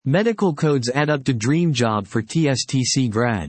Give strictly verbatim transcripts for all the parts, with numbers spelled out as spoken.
Medical codes add up to dream job for T S T C grad.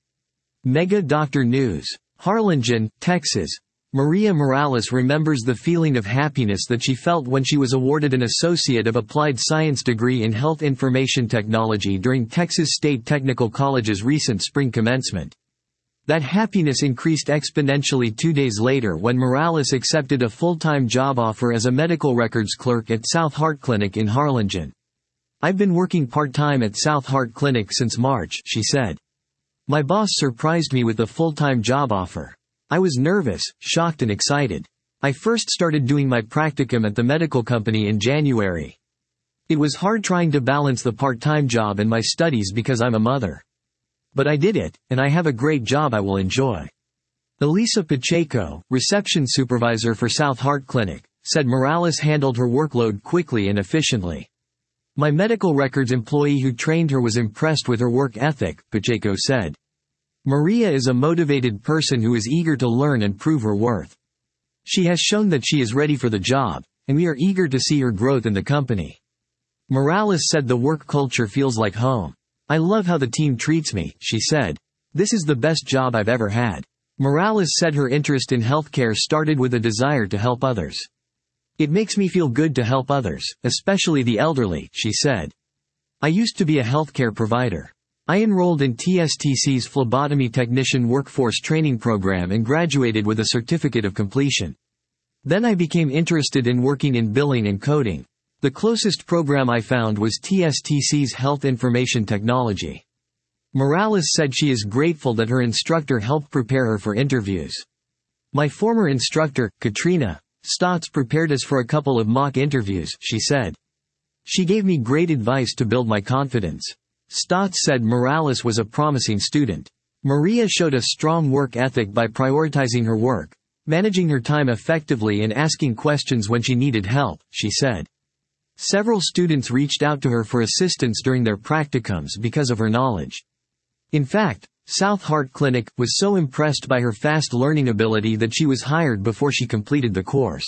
Mega Doctor News. Harlingen, Texas. Maria Morales remembers the feeling of happiness that she felt when she was awarded an Associate of Applied Science degree in Health Information Technology during Texas State Technical College's recent spring commencement. That happiness increased exponentially two days later when Morales accepted a full-time job offer as a medical records clerk at South Heart Clinic in Harlingen. "I've been working part-time at South Heart Clinic since March," she said. "My boss surprised me with a full-time job offer. I was nervous, shocked and excited. I first started doing my practicum at the medical company in January. It was hard trying to balance the part-time job and my studies because I'm a mother. But I did it, and I have a great job I will enjoy." Elisa Pacheco, reception supervisor for South Heart Clinic, said Morales handled her workload quickly and efficiently. "My medical records employee who trained her was impressed with her work ethic," Pacheco said. "Maria is a motivated person who is eager to learn and prove her worth. She has shown that she is ready for the job, and we are eager to see her growth in the company." Morales said the work culture feels like home. "I love how the team treats me," she said. "This is the best job I've ever had." Morales said her interest in healthcare started with a desire to help others. "It makes me feel good to help others, especially the elderly," she said. "I used to be a healthcare provider. I enrolled in T S T C's phlebotomy technician workforce training program and graduated with a certificate of completion. Then I became interested in working in billing and coding. The closest program I found was T S T C's Health Information Technology." Morales said she is grateful that her instructor helped prepare her for interviews. "My former instructor, Katrina Stotts, prepared us for a couple of mock interviews," she said. "She gave me great advice to build my confidence." Stotts said Morales was a promising student. Maria showed a strong work ethic by prioritizing her work, managing her time effectively and asking questions when she needed help, she said. Several students reached out to her for assistance during their practicums because of her knowledge. In fact, South Heart Clinic was so impressed by her fast learning ability that she was hired before she completed the course.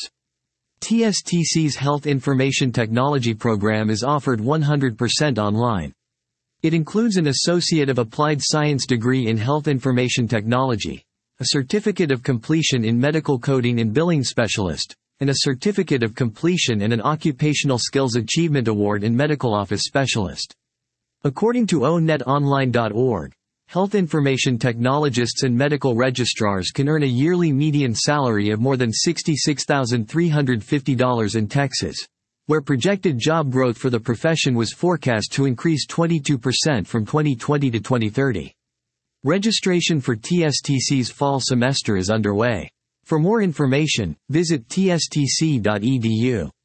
T S T C's Health Information Technology program is offered one hundred percent online. It includes an Associate of Applied Science degree in Health Information Technology, a Certificate of Completion in Medical Coding and Billing Specialist, and a Certificate of Completion and an Occupational Skills Achievement Award in Medical Office Specialist. According to O net online dot org, health information technologists and medical registrars can earn a yearly median salary of more than sixty-six thousand three hundred fifty dollars in Texas, where projected job growth for the profession was forecast to increase twenty-two percent from twenty twenty to twenty thirty. Registration for T S T C's fall semester is underway. For more information, visit T S T C dot E D U.